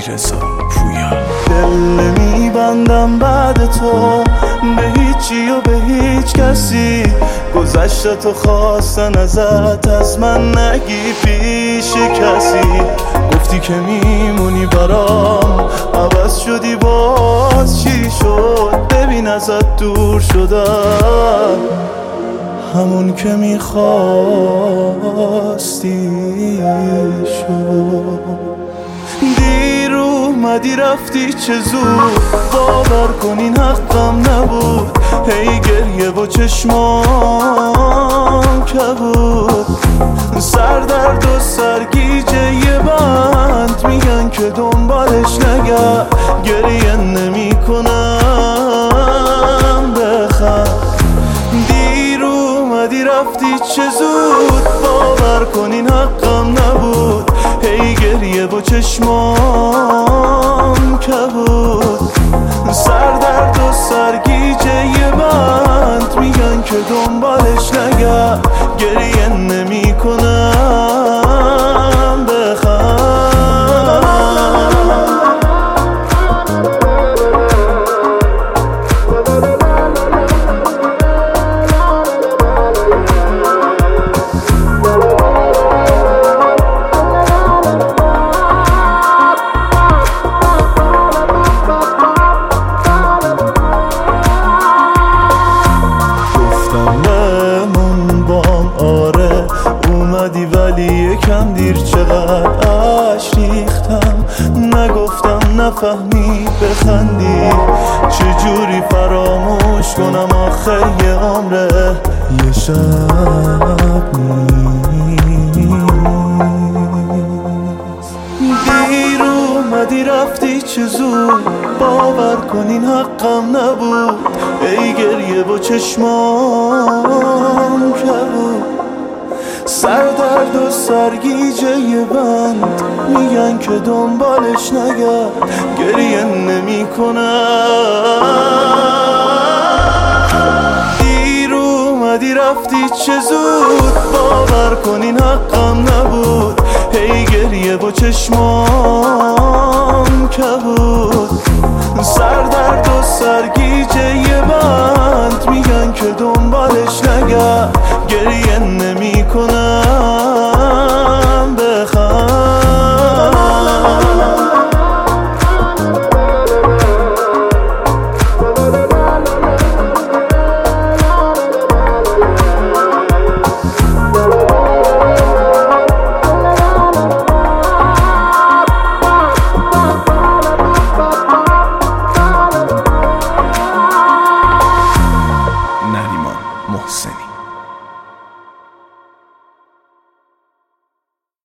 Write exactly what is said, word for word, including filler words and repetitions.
علیرضا پویا. دل نمیبندم بعد تو به هیچی و به هیچ کسی، گذشتتو خواستن ازت از من نگی پیش کسی. گفتی که میمونی برام، عوض شدی باز چی شد؟ ببین ازت دور شدم، همون که میخواستی شد. دیر اومدی رفتی چه زود، باور کن این حقم نبود. هی گریه و چشمام کبود، سردرد و سرگیجه یه بند میگن که دنبالش نگرد. گریه نمی کنم بخند، دیر اومدی رفتی چه زود، باور کن این حقم نبود. هی گریه و چشمام کبود، سردرد و سرگیجه یه بند میگن که دنبالش نگرد. گریه نمی کنم بخند. ولی یکم دیر چقدر عشق ریختم، نگفتم نفهمی بخندی. چجوری فراموش کنم آخه یه عمره یه شب نیست. دیر اومدی رفتی چه زود، باور کن این حقم نبود. ای گریه و چشمام کبود، سردرد و سرگیجه یه بند میگن که دنبالش نگرد. گریه نمی کنم. دیر اومدی رفتی چه زود، باور کن این حقم نبود. هی گریه و چشمام کبود،